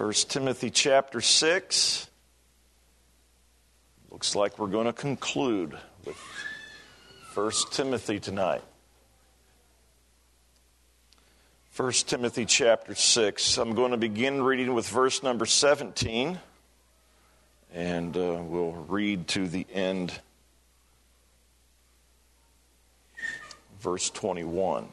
1 Timothy chapter 6. Looks like we're going to conclude with 1 Timothy tonight. 1 Timothy chapter 6. I'm going to begin reading with verse number 17. And we'll read to the end, verse 21.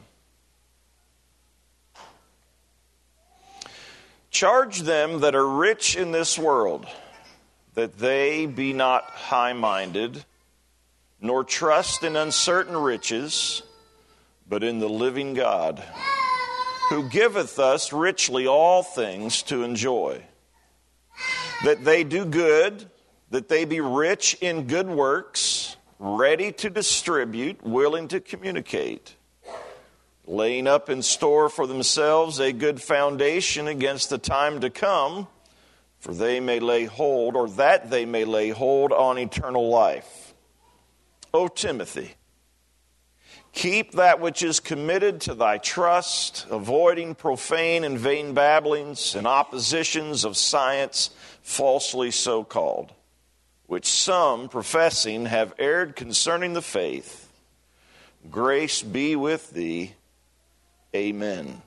Charge them that are rich in this world, that they be not high-minded, nor trust in uncertain riches, but in the living God, who giveth us richly all things to enjoy. That they do good, that they be rich in good works, ready to distribute, willing to communicate, laying up in store for themselves a good foundation against the time to come, for they may lay hold, or that they may lay hold on eternal life. O Timothy, keep that which is committed to thy trust, avoiding profane and vain babblings and oppositions of science, falsely so called, which some, professing, have erred concerning the faith. Grace be with thee. Amen.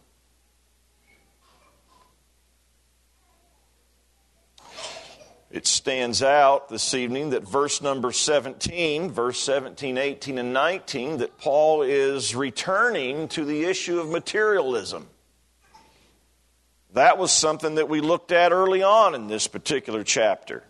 It stands out this evening that verse number 17, verse 17, 18, and 19, that Paul is returning to the issue of materialism. That was something that we looked at early on in this particular chapter.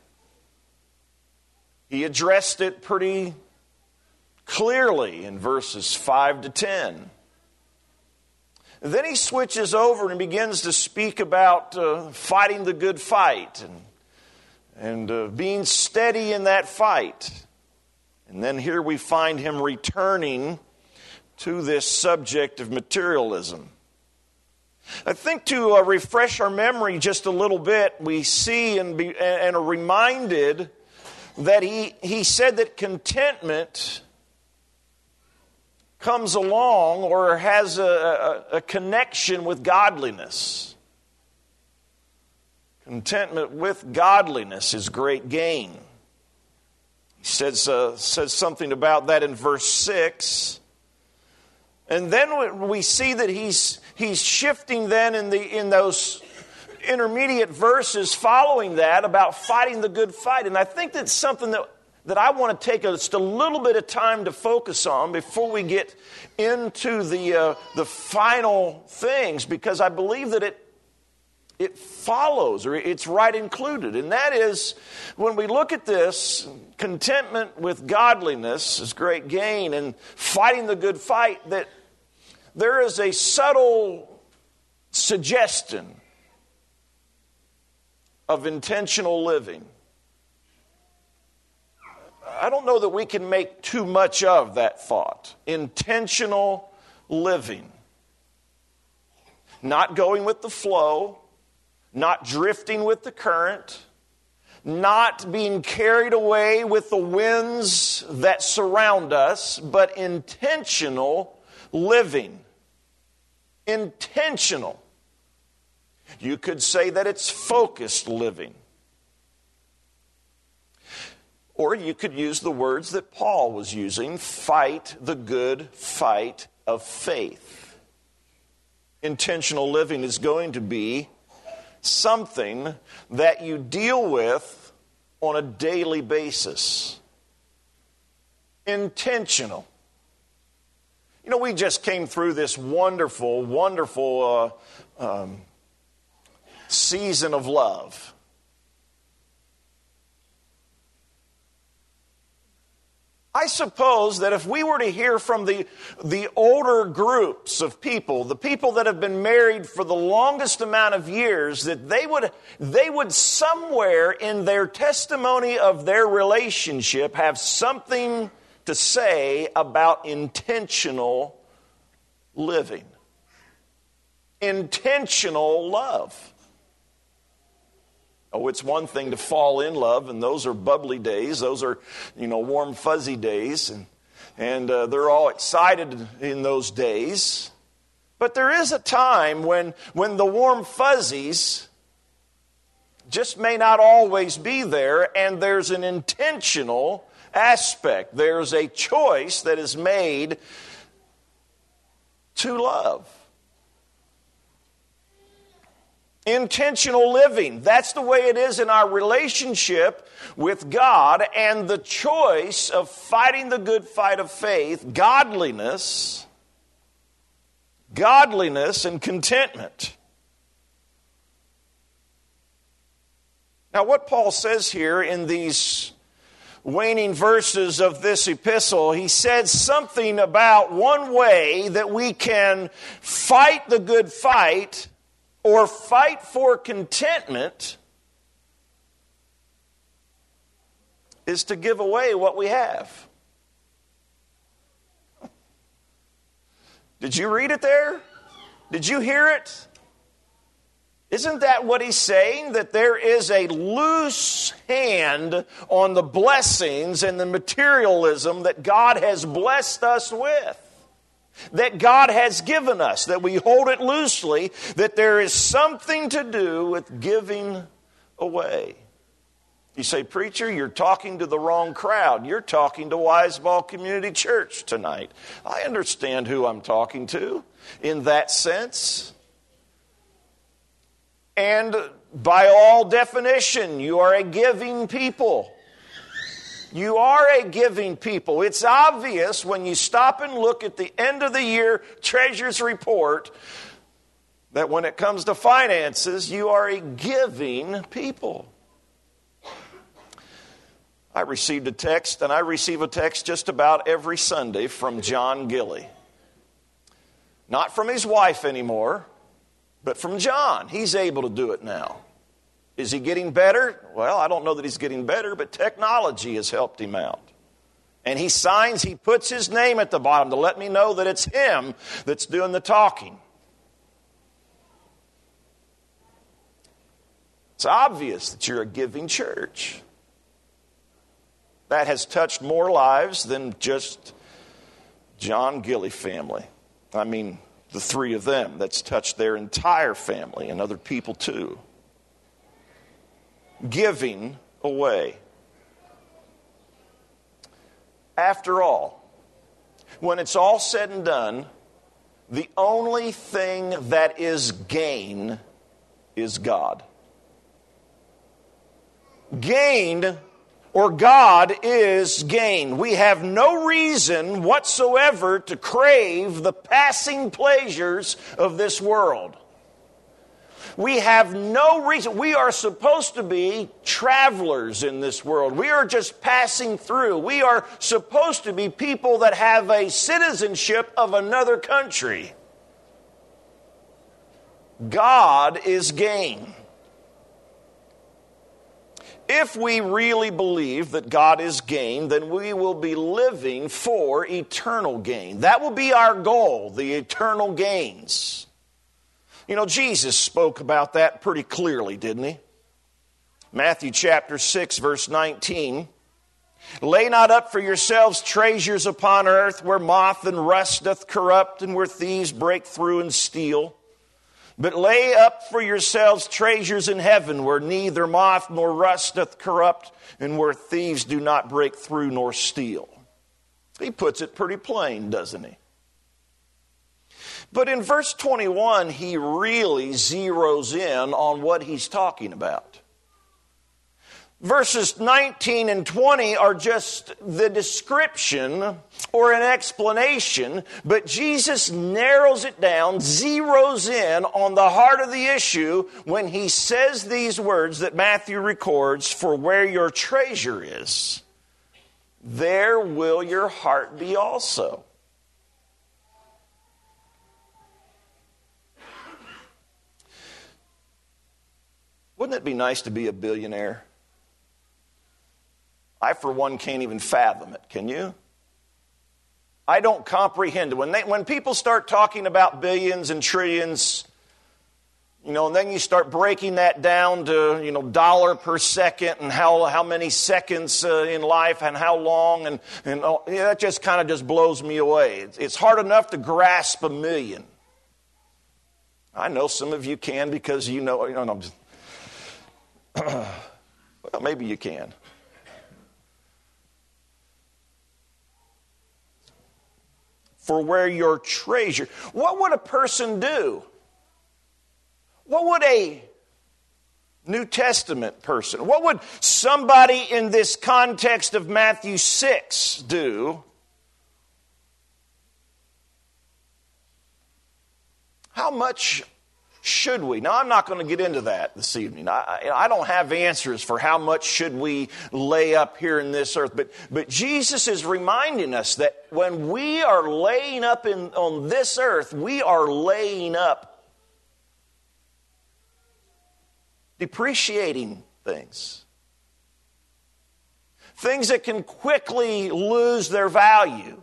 He addressed it pretty clearly in verses 5 to 10. And then he switches over and begins to speak about fighting the good fight and being steady in that fight. And then here we find him returning to this subject of materialism. I think to refresh our memory just a little bit, we see and are reminded that he said that contentment comes along or has a connection with godliness. Contentment with godliness is great gain. He says something about that in verse 6. And then we see that he's shifting then in those intermediate verses following that about fighting the good fight. And I think that's something that I want to take just a little bit of time to focus on before we get into the final things, because I believe that it follows, or it's right included. And that is, when we look at this, contentment with godliness is great gain, and fighting the good fight, that there is a subtle suggestion of intentional living. I don't know that we can make too much of that thought. Intentional living. Not going with the flow, not drifting with the current, not being carried away with the winds that surround us, but intentional living. Intentional. You could say that it's focused living. Or you could use the words that Paul was using, fight the good fight of faith. Intentional living is going to be something that you deal with on a daily basis. Intentional. You know, we just came through this wonderful, wonderful season of love. I suppose that if we were to hear from the older groups of people, the people that have been married for the longest amount of years, that they would somewhere in their testimony of their relationship have something to say about intentional living. Intentional love. Oh, it's one thing to fall in love, and those are bubbly days. Those are, warm, fuzzy days, and they're all excited in those days. But there is a time when the warm fuzzies just may not always be there, and there's an intentional aspect. There's a choice that is made to love. Intentional living. That's the way it is in our relationship with God, and the choice of fighting the good fight of faith, godliness and contentment. Now, what Paul says here in these waning verses of this epistle, he said something about one way that we can fight the good fight or fight for contentment is to give away what we have. Did you read it there? Did you hear it? Isn't that what he's saying? That there is a loose hand on the blessings and the materialism that God has blessed us with, that God has given us, that we hold it loosely, that there is something to do with giving away. You say, preacher, you're talking to the wrong crowd. You're talking to Wiseball Community Church tonight. I understand who I'm talking to in that sense. And by all definition, you are a giving people. You are a giving people. It's obvious when you stop and look at the end of the year treasurer's report that when it comes to finances, you are a giving people. I received a text, and I receive a text just about every Sunday from John Gilly. Not from his wife anymore, but from John. He's able to do it now. Is he getting better? Well, I don't know that he's getting better, but technology has helped him out. And he puts his name at the bottom to let me know that it's him that's doing the talking. It's obvious that you're a giving church. That has touched more lives than just John Gilly family. I mean, the three of them. That's touched their entire family and other people too. Giving away. After all, when it's all said and done, the only thing that is gain is God. Gain or God is gain. We have no reason whatsoever to crave the passing pleasures of this world. We have no reason. We are supposed to be travelers in this world. We are just passing through. We are supposed to be people that have a citizenship of another country. God is gain. If we really believe that God is gain, then we will be living for eternal gain. That will be our goal, the eternal gains. You know, Jesus spoke about that pretty clearly, didn't he? Matthew chapter 6, verse 19. Lay not up for yourselves treasures upon earth, where moth and rust doth corrupt, and where thieves break through and steal. But lay up for yourselves treasures in heaven, where neither moth nor rust doth corrupt, and where thieves do not break through nor steal. He puts it pretty plain, doesn't he? But in verse 21, he really zeroes in on what he's talking about. Verses 19 and 20 are just the description or an explanation, but Jesus narrows it down, zeroes in on the heart of the issue when he says these words that Matthew records, "For where your treasure is, there will your heart be also." Wouldn't it be nice to be a billionaire? I, for one, can't even fathom it. Can you? I don't comprehend it. When people start talking about billions and trillions, and then you start breaking that down to, dollar per second and how many seconds in life and how long, and that just kind of just blows me away. It's hard enough to grasp a million. I know some of you can because Well, maybe you can. For where your treasure... What would a person do? What would a New Testament person, what would somebody in this context of Matthew 6 do? How much should we? Now, I'm not going to get into that this evening. I don't have answers for how much should we lay up here in this earth. But Jesus is reminding us that when we are laying up on this earth, we are laying up depreciating things. Things that can quickly lose their value.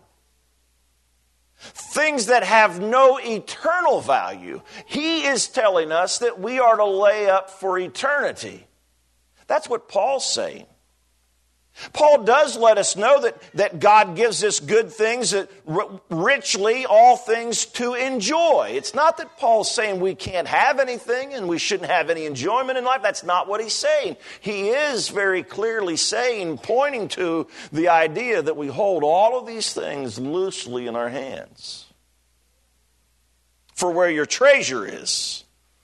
Things that have no eternal value. He is telling us that we are to lay up for eternity. That's what Paul's saying. Paul does let us know that God gives us good things, that richly all things to enjoy. It's not that Paul's saying we can't have anything and we shouldn't have any enjoyment in life. That's not what he's saying. He is very clearly saying, pointing to the idea that we hold all of these things loosely in our hands. For where your treasure is.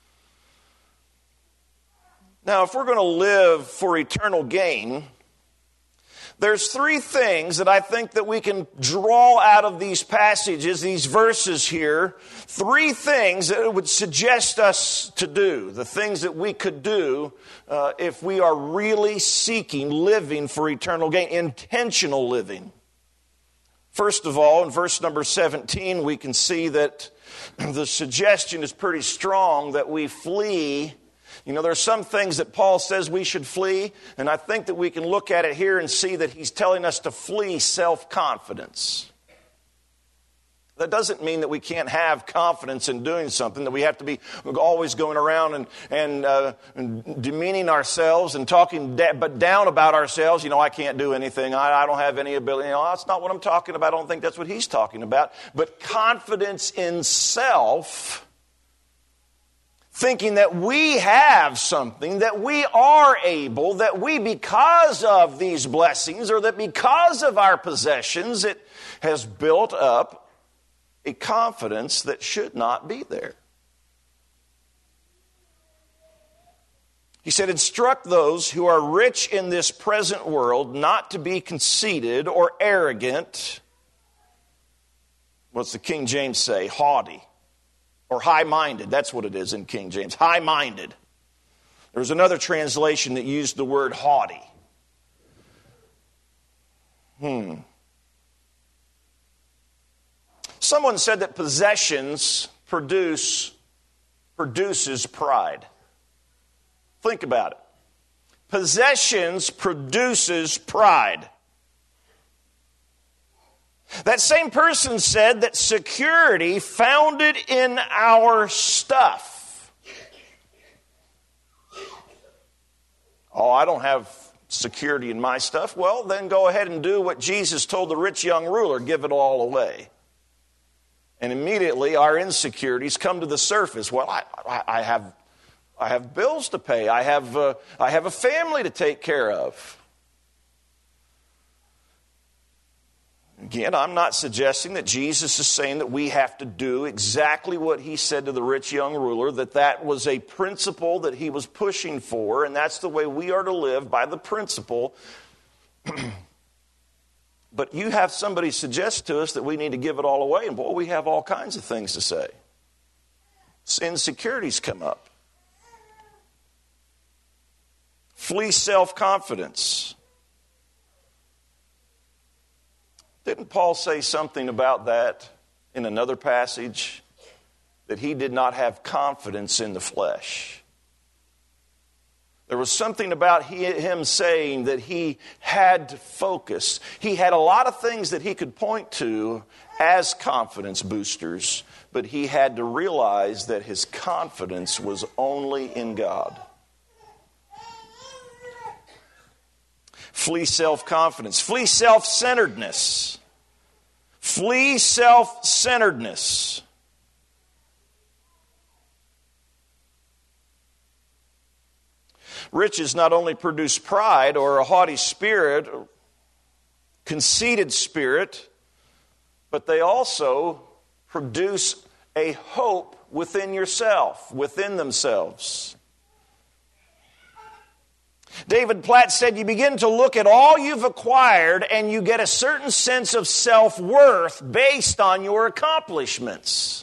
Now, if we're going to live for eternal gain, there's three things that I think that we can draw out of these passages, these verses here. Three things that it would suggest us to do. The things that we could do if we are really seeking living for eternal gain. Intentional living. First of all, in verse number 17, we can see that the suggestion is pretty strong that we flee. You know, there are some things that Paul says we should flee, and I think that we can look at it here and see that he's telling us to flee self-confidence. That doesn't mean that we can't have confidence in doing something, that we have to be always going around and demeaning ourselves and talking but down about ourselves. You know, I can't do anything. I don't have any ability. You know, that's not what I'm talking about. I don't think that's what he's talking about. But confidence in self, thinking that we have something, that we are able, that we, because of these blessings, or that because of our possessions, it has built up a confidence that should not be there. He said, instruct those who are rich in this present world not to be conceited or arrogant. What's the King James say? Haughty. Or high-minded. That's what it is in King James. High-minded. There's another translation that used the word haughty. Someone said that possessions produces pride. Think about it. Possessions produces pride. That same person said that security founded in our stuff. Oh, I don't have security in my stuff. Well, then go ahead and do what Jesus told the rich young ruler, give it all away. And immediately our insecurities come to the surface. Well, I have bills to pay. I have a family to take care of. Again, I'm not suggesting that Jesus is saying that we have to do exactly what he said to the rich young ruler, that was a principle that he was pushing for, and that's the way we are to live, by the principle. But you have somebody suggest to us that we need to give it all away, and boy, we have all kinds of things to say. Insecurities come up. Flee self-confidence. Didn't Paul say something about that in another passage? That he did not have confidence in the flesh. There was something about him saying that he had to focus. He had a lot of things that he could point to as confidence boosters, but he had to realize that his confidence was only in God. Flee self-confidence. Flee self-centeredness. Flee self-centeredness. Riches not only produce pride or a haughty spirit, conceited spirit, but they also produce a hope within yourself, within themselves. David Platt said, you begin to look at all you've acquired and you get a certain sense of self-worth based on your accomplishments.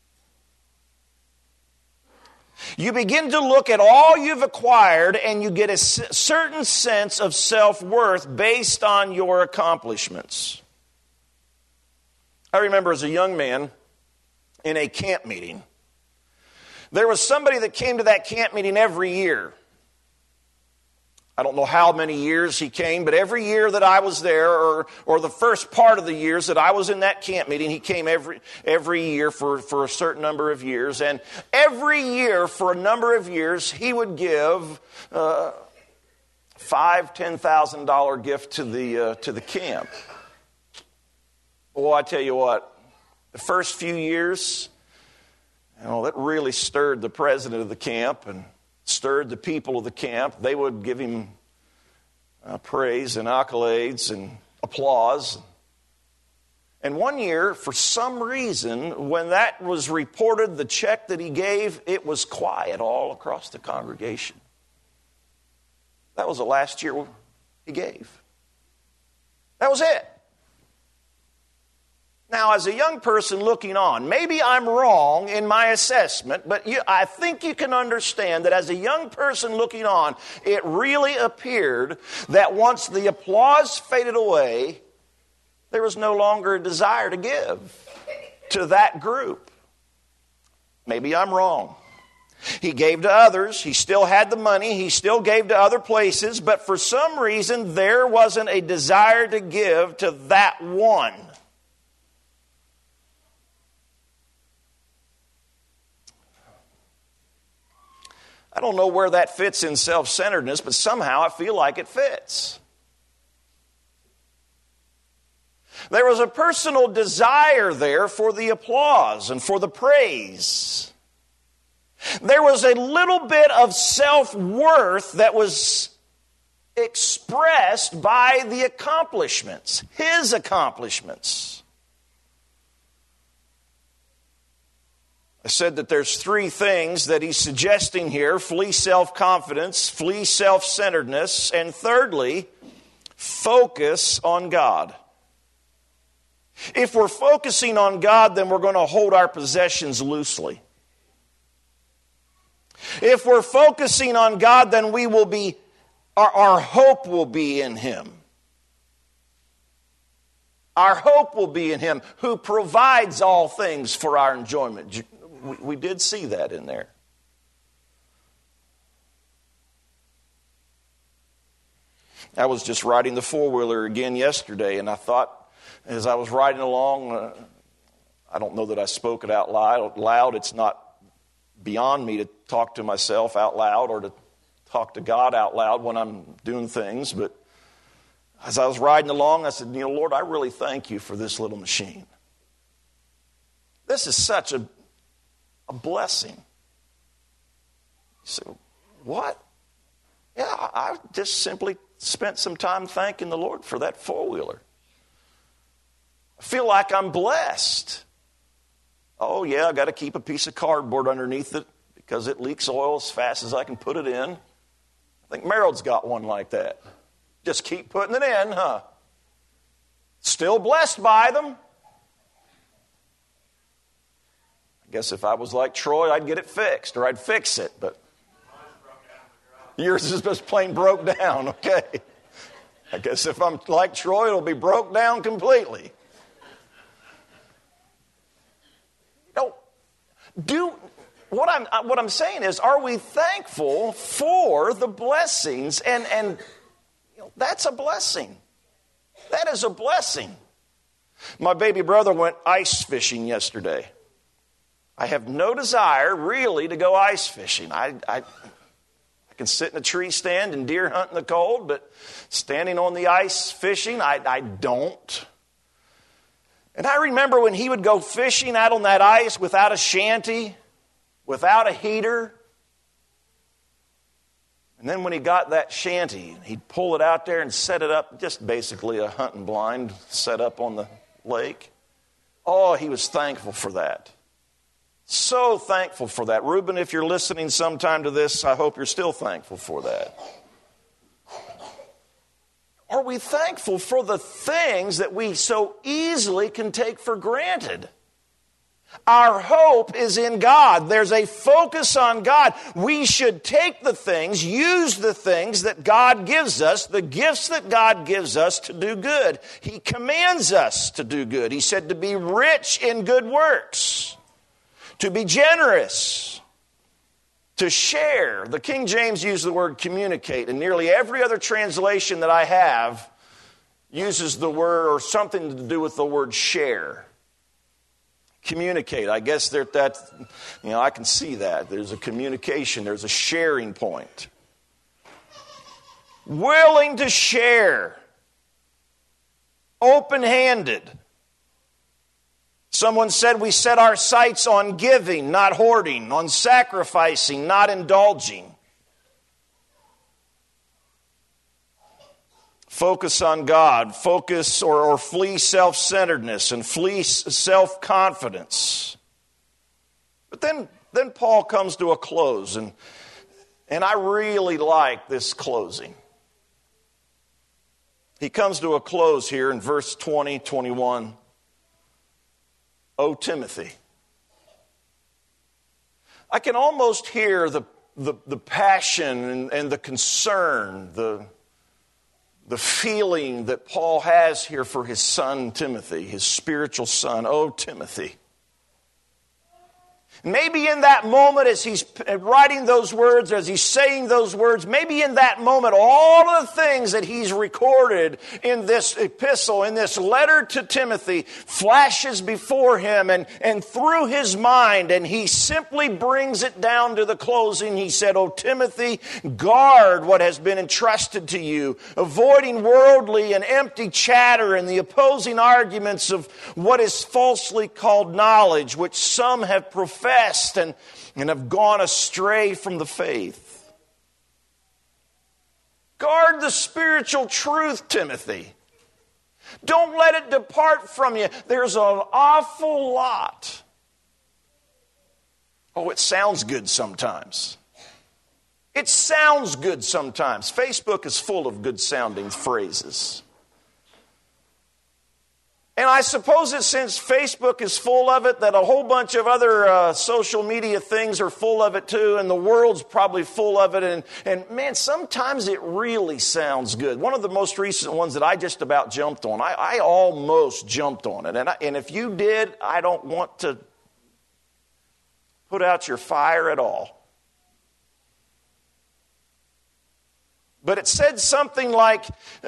You begin to look at all you've acquired and you get a certain sense of self-worth based on your accomplishments. I remember as a young man in a camp meeting, there was somebody that came to that camp meeting every year. I don't know how many years he came, but every year that I was there, or the first part of the years that I was in that camp meeting, he came every year for a certain number of years. And every year for a number of years, he would give $5,000-$10,000 gift to the camp. Well, I tell you what, the first few years, that really stirred the president of the camp and stirred the people of the camp. They would give him praise and accolades and applause. And one year, for some reason, when that was reported, the check that he gave, it was quiet all across the congregation. That was the last year he gave. That was it. Now, as a young person looking on, maybe I'm wrong in my assessment, but I think you can understand that as a young person looking on, it really appeared that once the applause faded away, there was no longer a desire to give to that group. Maybe I'm wrong. He gave to others. He still had the money. He still gave to other places, but for some reason, there wasn't a desire to give to that one. I don't know where that fits in self-centeredness, but somehow I feel like it fits. There was a personal desire there for the applause and for the praise. There was a little bit of self-worth that was expressed by the accomplishments, his accomplishments. I said that there's three things that he's suggesting here: flee self-confidence, flee self-centeredness, and thirdly, focus on God. If we're focusing on God, then we're going to hold our possessions loosely. If we're focusing on God, then we will be, our hope will be in Him. Our hope will be in Him who provides all things for our enjoyment. We did see that in there. I was just riding the four-wheeler again yesterday, and I thought, as I was riding along, I don't know that I spoke it out loud. It's not beyond me to talk to myself out loud or to talk to God out loud when I'm doing things. But as I was riding along, I said, Lord, I really thank you for this little machine. This is such a blessing. You say, what? Yeah, I just simply spent some time thanking the Lord for that four-wheeler. I feel like I'm blessed. Oh, yeah, I got to keep a piece of cardboard underneath it because it leaks oil as fast as I can put it in. I think Merrill's got one like that. Just keep putting it in, huh? Still blessed by them. I guess if I was like Troy, I'd get it fixed, or I'd fix it, but yours is just plain broke down, okay. I guess if I'm like Troy, it'll be broke down completely. What I'm saying is, are we thankful for the blessings? And that's a blessing. That is a blessing. My baby brother went ice fishing yesterday. I have no desire really to go ice fishing. I can sit in a tree stand and deer hunt in the cold, but standing on the ice fishing, I don't. And I remember when he would go fishing out on that ice without a shanty, without a heater. And then when he got that shanty, he'd pull it out there and set it up, just basically a hunting blind set up on the lake. Oh, he was thankful for that. So thankful for that. Reuben, if you're listening sometime to this, I hope you're still thankful for that. Are we thankful for the things that we so easily can take for granted? Our hope is in God. There's a focus on God. We should take the things, use the things that God gives us, the gifts that God gives us to do good. He commands us to do good. He said to be rich in good works, to be generous, to share. The King James used the word communicate, and nearly every other translation that I have uses the word or something to do with the word share. Communicate. I guess I can see that. There's a communication. There's a sharing point. Willing to share. Open-handed. Someone said we set our sights on giving, not hoarding, on sacrificing, not indulging. Focus on God. Focus or flee self-centeredness and flee self-confidence. But then Paul comes to a close, and I really like this closing. He comes to a close here in verse 20, 21. O Timothy. I can almost hear the passion and the concern, the feeling that Paul has here for his son Timothy, his spiritual son. Oh, Timothy. Maybe in that moment as he's writing those words, as he's saying those words, maybe in that moment, all of the things that he's recorded in this epistle, in this letter to Timothy, flashes before him and through his mind, and he simply brings it down to the closing. He said, "O Timothy, guard what has been entrusted to you, avoiding worldly and empty chatter and the opposing arguments of what is falsely called knowledge, which some have professed and have gone astray from the faith." Guard the spiritual truth, Timothy. Don't let it depart from you. There's an awful lot. Oh, it sounds good sometimes. It sounds good sometimes. Facebook is full of good sounding phrases. And I suppose that since Facebook is full of it, that a whole bunch of other social media things are full of it too, and the world's probably full of it. And man, sometimes it really sounds good. One of the most recent ones that I just about jumped on, I almost jumped on it. And if you did, I don't want to put out your fire at all. But it said something like,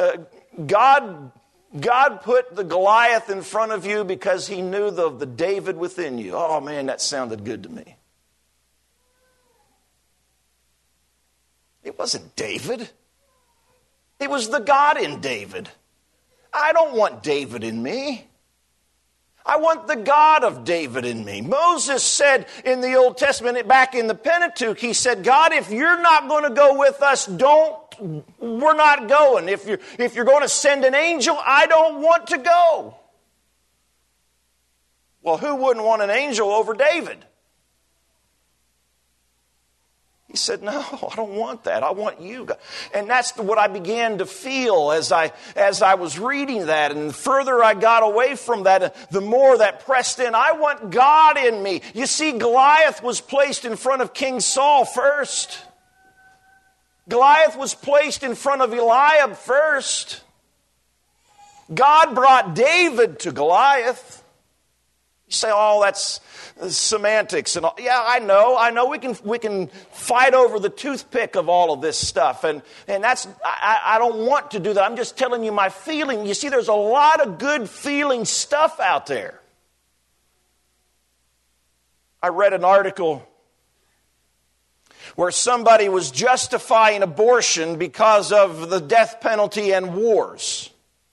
God put the Goliath in front of you because he knew the David within you. Oh man, that sounded good to me. It wasn't David. It was the God in David. I don't want David in me. I want the God of David in me. Moses said in the Old Testament, back in the Pentateuch, he said, "God, if you're not going to go with us, we're not going. If you're going to send an angel, I don't want to go." Well, who wouldn't want an angel over David? He said, "No, I don't want that. I want you." And that's what I began to feel as I was reading that. And the further I got away from that, the more that pressed in. I want God in me. You see, Goliath was placed in front of King Saul first. Goliath was placed in front of Eliab first. God brought David to Goliath. You say, "Oh, that's semantics." And all. Yeah, I know. We can fight over the toothpick of all of this stuff, and that's I don't want to do that. I'm just telling you my feeling. You see, there's a lot of good feeling stuff out there. I read an article where somebody was justifying abortion because of the death penalty and wars.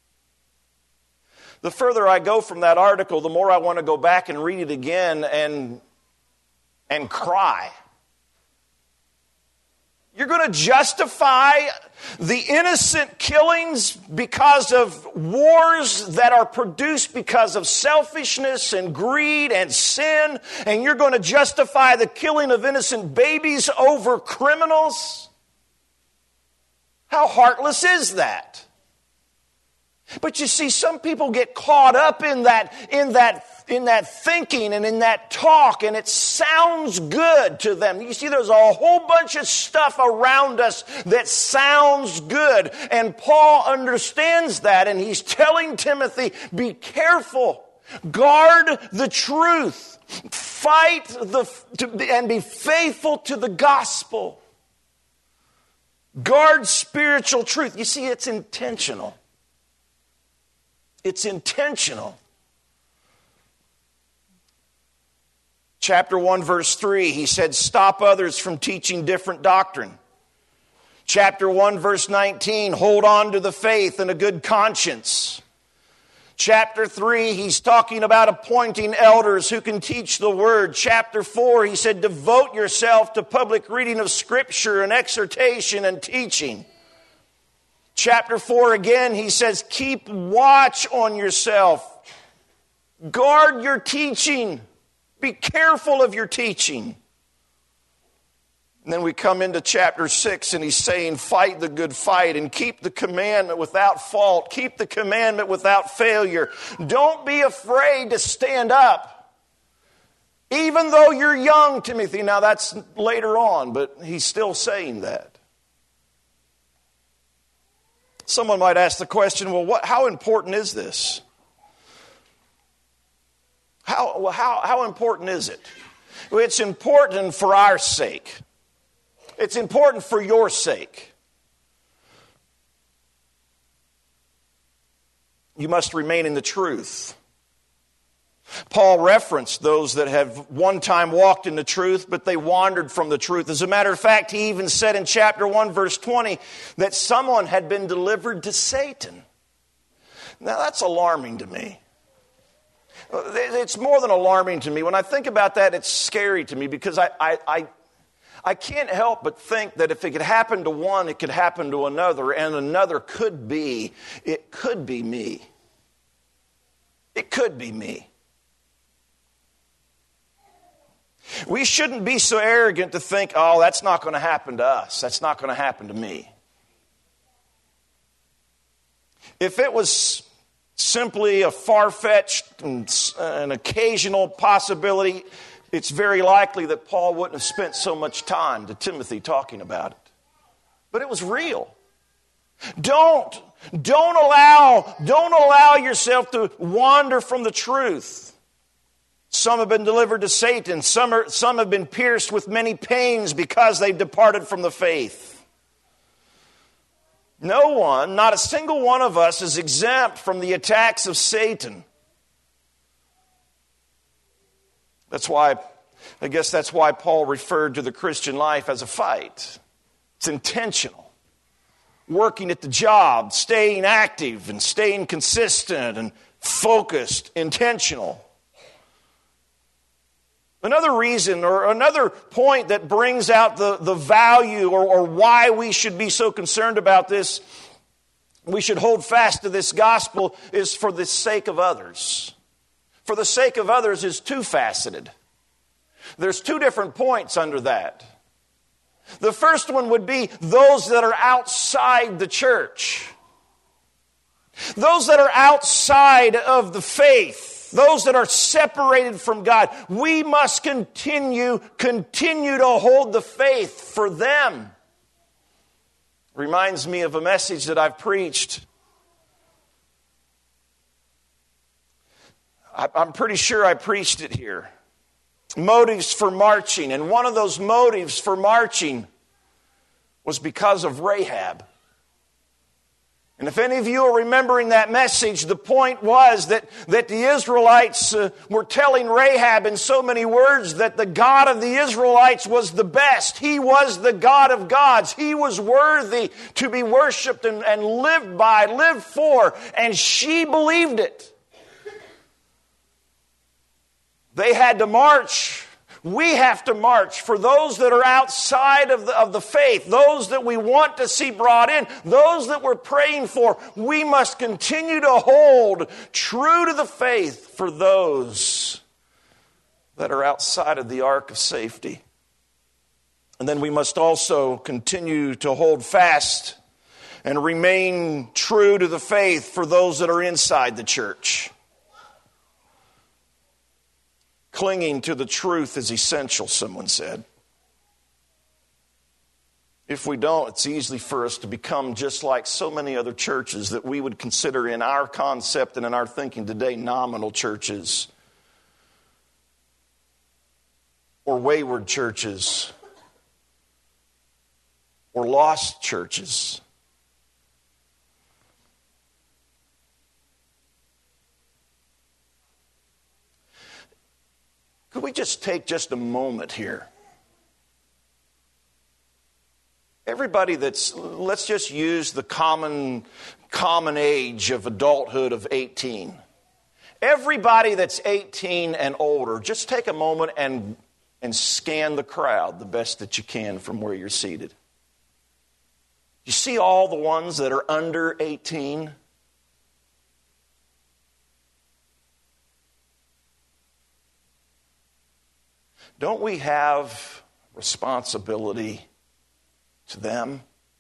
The further I go from that article, the more I want to go back and read it again and cry. You're going to justify the innocent killings because of wars that are produced because of selfishness and greed and sin, and you're going to justify the killing of innocent babies over criminals? How heartless is that? But you see, some people get caught up in that thinking and in that talk, and it sounds good to them. You see, there's a whole bunch of stuff around us that sounds good, and Paul understands that, and he's telling Timothy, be careful, guard the truth, fight and be faithful to the gospel. Guard spiritual truth. You see, it's intentional. It's intentional. Chapter 1, verse 3, he said, stop others from teaching different doctrine. Chapter 1, verse 19, hold on to the faith and a good conscience. Chapter 3, he's talking about appointing elders who can teach the word. Chapter 4, he said, devote yourself to public reading of Scripture and exhortation and teaching. Chapter 4 again, he says, keep watch on yourself. Guard your teaching. Be careful of your teaching. And then we come into chapter 6 and he's saying, fight the good fight and keep the commandment without fault. Keep the commandment without failure. Don't be afraid to stand up. Even though you're young, Timothy. Now that's later on, but he's still saying that. Someone might ask the question, well, how important is this? How important is it? Well, it's important for our sake. It's important for your sake. You must remain in the truth. Paul referenced those that have one time walked in the truth, but they wandered from the truth. As a matter of fact, he even said in chapter 1, verse 20, that someone had been delivered to Satan. Now, that's alarming to me. It's more than alarming to me. When I think about that, it's scary to me because I can't help but think that if it could happen to one, it could happen to another, and another could be me. It could be me. We shouldn't be so arrogant to think, oh, that's not going to happen to us. That's not going to happen to me. If it was simply a far-fetched and an occasional possibility, it's very likely that Paul wouldn't have spent so much time to Timothy talking about it. But it was real. Don't allow yourself to wander from the truth. Some have been delivered to Satan. Some have been pierced with many pains because they've departed from the faith. No one, not a single one of us, is exempt from the attacks of Satan. I guess that's why Paul referred to the Christian life as a fight. It's intentional. Working at the job, staying active and staying consistent and focused, intentional. Another reason or another point that brings out the value or why we should be so concerned about this, we should hold fast to this gospel, is for the sake of others. For the sake of others is two-faceted. There's two different points under that. The first one would be those that are outside the church. Those that are outside of the faith. Those that are separated from God. We must continue to hold the faith for them. Reminds me of a message that I've preached. I'm pretty sure I preached it here. Motives for marching. And one of those motives for marching was because of Rahab. And if any of you are remembering that message, the point was that the Israelites were telling Rahab in so many words that the God of the Israelites was the best. He was the God of gods. He was worthy to be worshiped and lived by, lived for. And she believed it. They had to march We have to march for those that are outside of the faith, those that we want to see brought in, those that we're praying for. We must continue to hold true to the faith for those that are outside of the ark of safety. And then we must also continue to hold fast and remain true to the faith for those that are inside the church. Clinging to the truth is essential, someone said. If we don't, it's easy for us to become just like so many other churches that we would consider in our concept and in our thinking today nominal churches or wayward churches or lost churches. Could we just take just a moment here? Everybody let's just use the common age of adulthood of 18. Everybody that's 18 and older, just take a moment and scan the crowd the best that you can from where you're seated. You see all the ones that are under 18? Don't we have responsibility to them?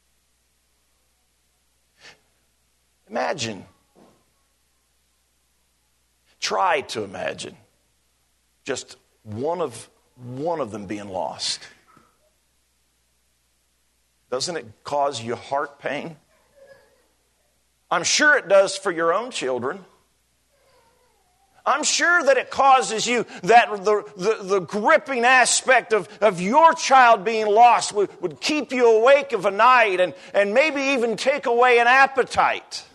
Imagine, try to imagine just one of them being lost. Doesn't it cause you heart pain? I'm sure it does for your own children. I'm sure that it causes you that the gripping aspect of your child being lost would keep you awake of a night and maybe even take away an appetite.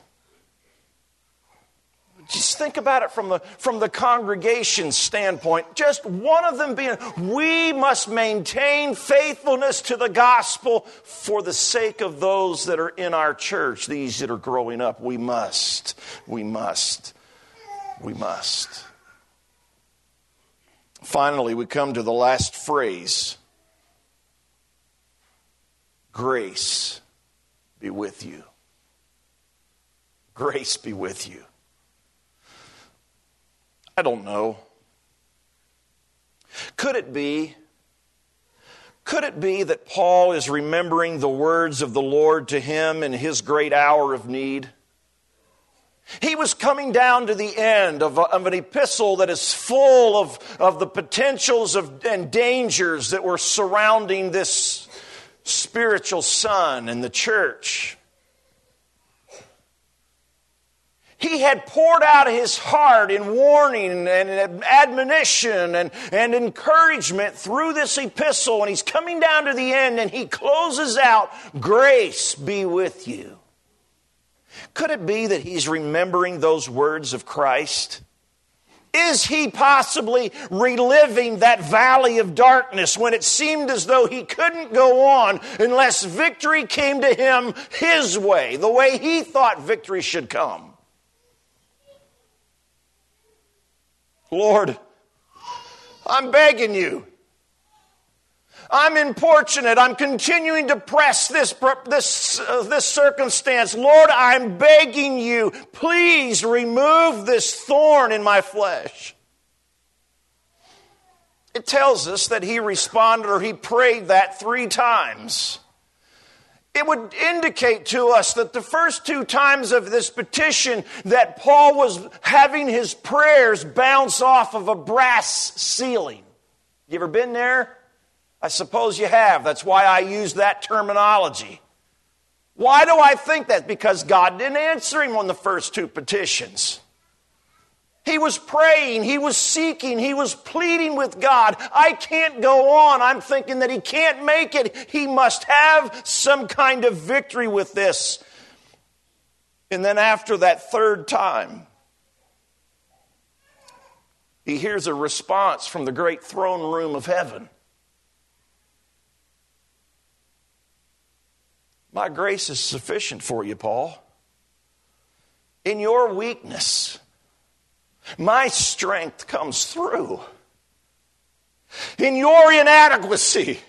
Just think about it from the congregation standpoint. Just one of them being, we must maintain faithfulness to the gospel for the sake of those that are in our church, these that are growing up. We must. Finally, we come to the last phrase. Grace be with you. Grace be with you. I don't know. Could it be that Paul is remembering the words of the Lord to him in his great hour of need? He was coming down to the end of an epistle that is full of the potentials and dangers that were surrounding this spiritual son in the church. He had poured out his heart in warning and admonition and encouragement through this epistle, and he's coming down to the end and he closes out, grace be with you. Could it be that he's remembering those words of Christ? Is he possibly reliving that valley of darkness when it seemed as though he couldn't go on unless victory came to him his way, the way he thought victory should come? Lord, I'm begging you. I'm importunate. I'm continuing to press this circumstance. Lord, I'm begging you, please remove this thorn in my flesh. It tells us that he responded or he prayed that 3 times. It would indicate to us that the first 2 times of this petition that Paul was having his prayers bounce off of a brass ceiling. You ever been there? I suppose you have. That's why I use that terminology. Why do I think that? Because God didn't answer him on the first 2 petitions. He was praying, he was seeking, he was pleading with God. I can't go on. I'm thinking that he can't make it. He must have some kind of victory with this. And then after that 3rd time, he hears a response from the great throne room of heaven. My grace is sufficient for you, Paul. In your weakness, my strength comes through. In your inadequacy,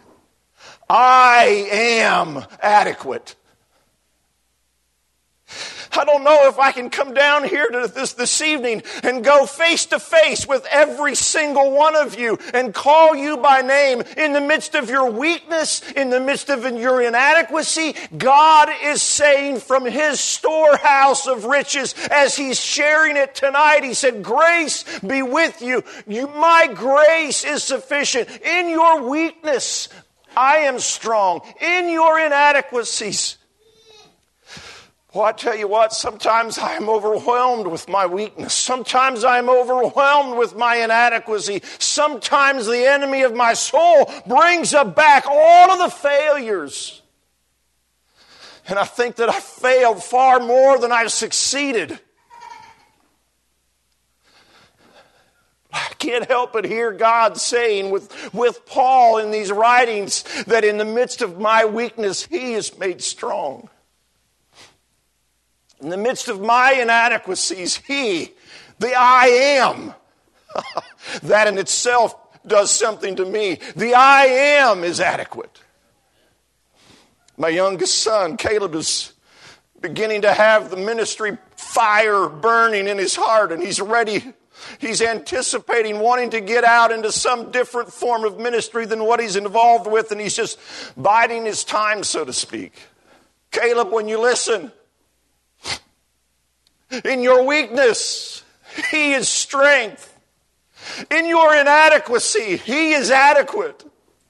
I am adequate. I don't know if I can come down here to this evening and go face to face with every single one of you and call you by name in the midst of your weakness, in the midst of your inadequacy. God is saying from His storehouse of riches as He's sharing it tonight, He said, grace be with you. My grace is sufficient. In your weakness, I am strong. In your inadequacies, well, I tell you what, sometimes I'm overwhelmed with my weakness. Sometimes I'm overwhelmed with my inadequacy. Sometimes the enemy of my soul brings back all of the failures. And I think that I failed far more than I've succeeded. I can't help but hear God saying with Paul in these writings that in the midst of my weakness, He is made strong. In the midst of my inadequacies, He, the I am, that in itself does something to me. The I am is adequate. My youngest son, Caleb, is beginning to have the ministry fire burning in his heart, and he's ready. He's anticipating wanting to get out into some different form of ministry than what he's involved with, and he's just biding his time, so to speak. Caleb, when you listen, in your weakness, He is strength. In your inadequacy, He is adequate.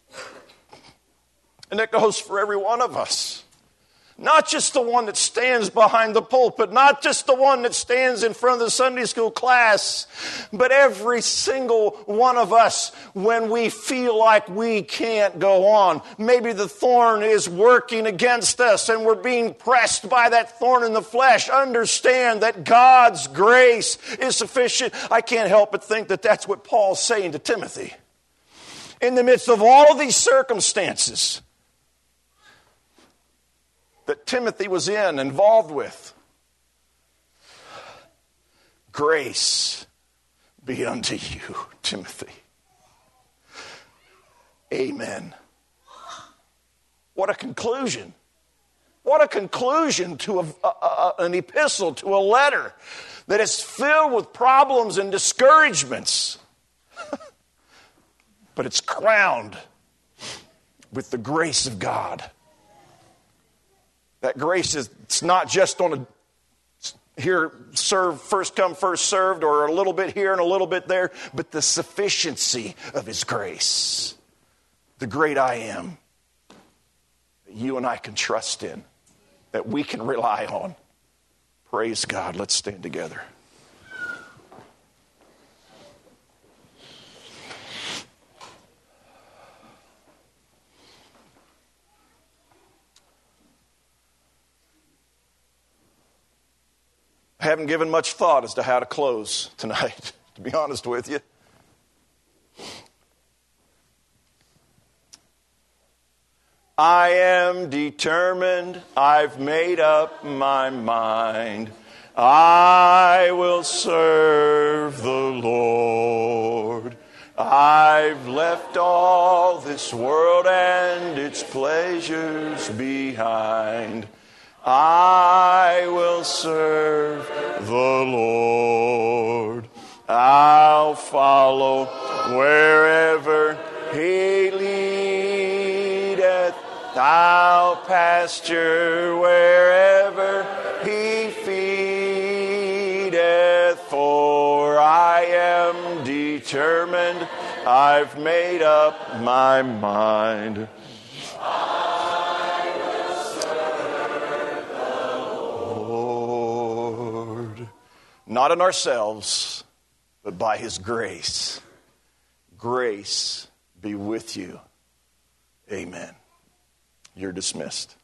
And that goes for every one of us. Not just the one that stands behind the pulpit, not just the one that stands in front of the Sunday school class, but every single one of us when we feel like we can't go on. Maybe the thorn is working against us and we're being pressed by that thorn in the flesh. Understand that God's grace is sufficient. I can't help but think that that's what Paul's saying to Timothy. In the midst of all of these circumstances that Timothy was involved with, grace be unto you, Timothy. Amen. What a conclusion. What a conclusion to an epistle, to a letter that is filled with problems and discouragements. But it's crowned with the grace of God. That grace is, it's not just on here, serve, first come, first served, or a little bit here and a little bit there, but the sufficiency of His grace. The great I am that you and I can trust in, that we can rely on. Praise God. Let's stand together. I haven't given much thought as to how to close tonight, to be honest with you. I am determined, I've made up my mind. I will serve the Lord. I've left all this world and its pleasures behind. I will serve the Lord. I'll follow wherever He leadeth. I'll pasture wherever He feedeth. For I am determined, I've made up my mind. Not in ourselves, but by His grace. Grace be with you. Amen. You're dismissed.